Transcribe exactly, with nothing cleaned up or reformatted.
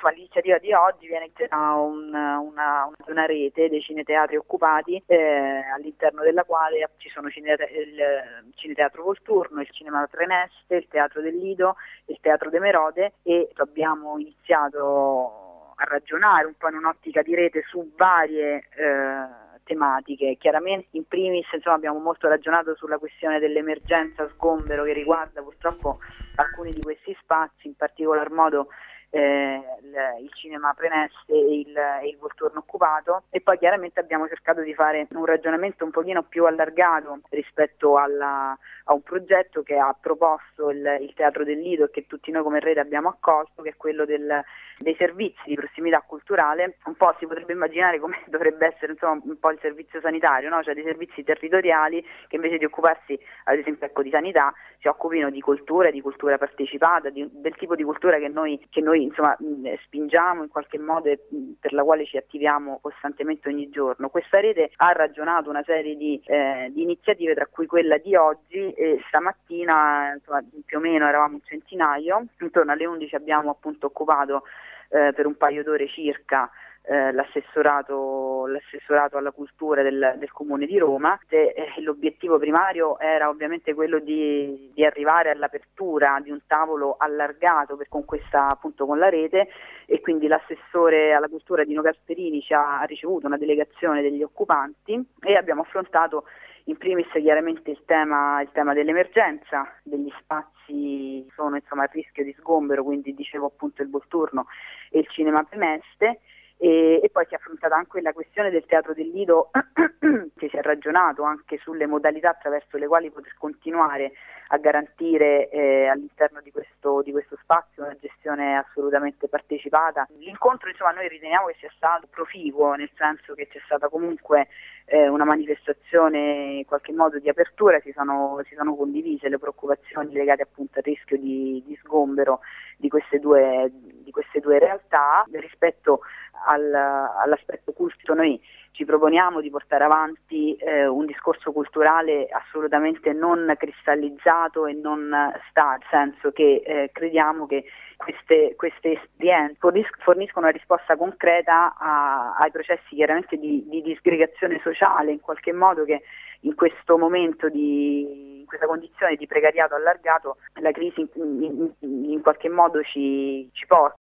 insomma, l'iniziativa di oggi viene da un, una, una rete dei cineteatri occupati eh, all'interno della quale ci sono cinete- il Cineteatro Volturno, il Cinema Treneste, il Teatro del Lido, il Teatro de Merode, e abbiamo iniziato a ragionare un po' in un'ottica di rete su varie eh, tematiche. Chiaramente in primis insomma, abbiamo molto ragionato sulla questione dell'emergenza sgombero che riguarda purtroppo alcuni di questi spazi, in particolar modo eh, il, il Cinema Preneste e il, e il Volturno occupato, e poi chiaramente abbiamo cercato di fare un ragionamento un pochino più allargato rispetto alla, a un progetto che ha proposto il, il Teatro del Lido e che tutti noi come rete abbiamo accolto, che è quello del, dei servizi di prossimità culturale. Un po' si potrebbe immaginare come dovrebbe essere insomma un po' il servizio sanitario, no? Cioè dei servizi territoriali che invece di occuparsi ad esempio ecco, di sanità si occupino di cultura, di cultura partecipata, di, del tipo di cultura che noi, che noi insomma mh, spingiamo in qualche modo e mh, per la quale ci attiviamo costantemente ogni giorno. Questa rete ha ragionato una serie di, eh, di iniziative, tra cui quella di oggi, e stamattina insomma, più o meno eravamo un centinaio. Intorno alle undici abbiamo appunto occupato eh, per un paio d'ore circa Eh, l'assessorato, l'assessorato alla cultura del, del Comune di Roma. E, eh, l'obiettivo primario era ovviamente quello di, di arrivare all'apertura di un tavolo allargato per, con questa appunto con la rete, e quindi l'assessore alla cultura Dino Gasperini ci ha, ha ricevuto una delegazione degli occupanti e abbiamo affrontato in primis chiaramente il tema, il tema dell'emergenza, degli spazi che sono insomma a rischio di sgombero, quindi dicevo appunto il Volturno e il Cinema Premeste. E, e poi si è affrontata anche la questione del Teatro del Lido che si è ragionato anche sulle modalità attraverso le quali poter continuare a garantire eh, all'interno di questo, di questo spazio una gestione assolutamente partecipata. L'incontro insomma noi riteniamo che sia stato proficuo, nel senso che c'è stata comunque eh, una manifestazione in qualche modo di apertura, si sono, si sono condivise le preoccupazioni legate appunto al rischio di, di sgombero di queste due, di queste due realtà. Rispetto al, all'aspetto culto noi ci proponiamo di portare avanti eh, un discorso culturale assolutamente non cristallizzato e non sta, nel senso che eh, crediamo che queste, queste esperienze fornis- forniscono una risposta concreta a, ai processi chiaramente di, di disgregazione sociale, in qualche modo che in questo momento di in questa condizione di precariato allargato la crisi in, in, in qualche modo ci, ci porta.